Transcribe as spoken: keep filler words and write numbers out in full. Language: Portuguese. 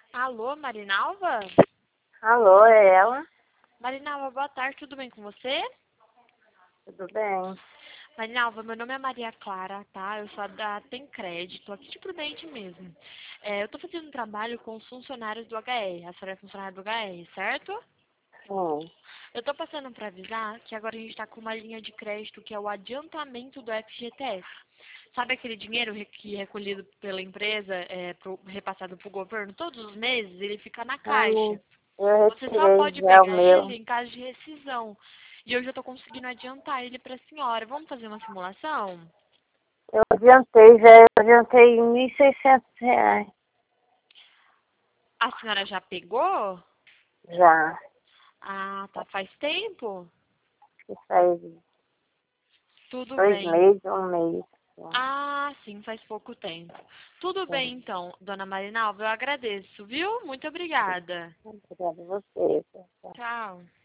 Alô, Marinalva? Alô, é ela? Marinalva, boa tarde, tudo bem com você? Tudo bem? Marinalva, meu nome é Maria Clara, tá? Eu sou da Tem Crédito, aqui de Prudente mesmo. É, eu tô fazendo um trabalho com os funcionários do H R, a senhora é funcionária do H R, certo? Sim. Eu tô passando para avisar que agora a gente tá com uma linha de crédito que é o adiantamento do F G T S. Sabe aquele dinheiro re- que é recolhido pela empresa, é, pro- repassado para o governo todos os meses, ele fica na Hum, caixa. eu Você só retirei pode já o pegar meu. ele em caso de rescisão. E eu já estou conseguindo adiantar ele para a senhora. Vamos fazer uma simulação? Eu adiantei já, eu adiantei mil e seiscentos reais. A senhora já pegou? Já. Ah, tá. Faz tempo? Que faz Tudo dois bem. meses, um mês. Ah, sim, faz pouco tempo. Tudo bem, Sim. então, dona Marinalva, eu agradeço, viu? Muito obrigada. Obrigada a você. Tchau.